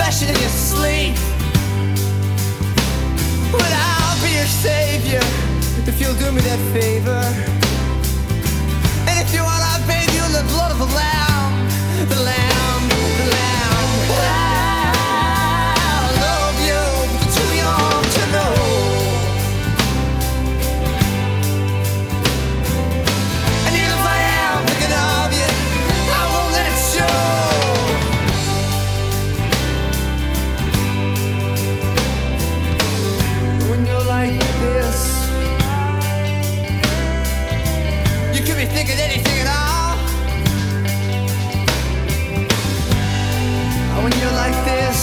confession in your sleep. But I'll be your savior if you'll do me that favor. And if you want, I'll bathe you in the blood of the lamb. The lamb, the lamb. I love you, but you're too young to know. And even if I am thinking of you, I won't let it show. When you're like this, you could be thinking anything at all. When you're like this,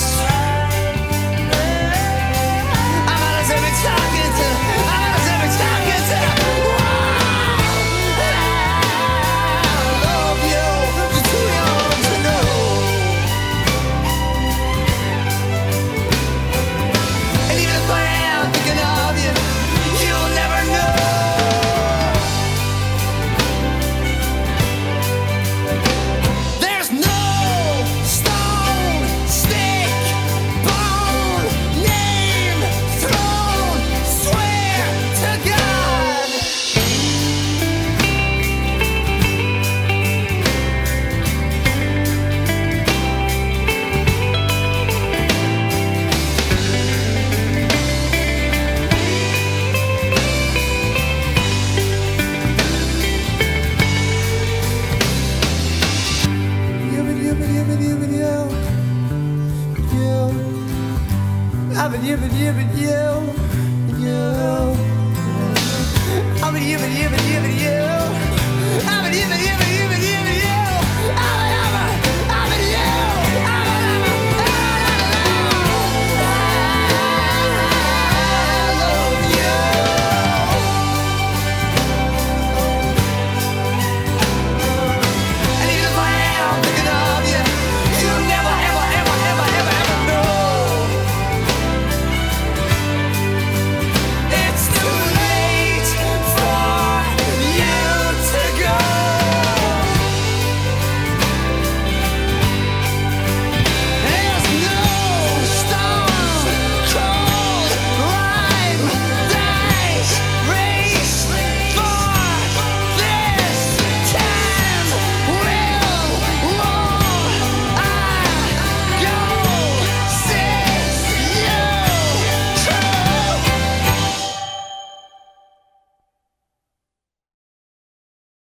I might as well be talking to, I might as well be talking to. I love you, you're too young to know. And even if I am thinking of you, you'll never know. There's no stone, stick, bone, name, throne, swear to God. You.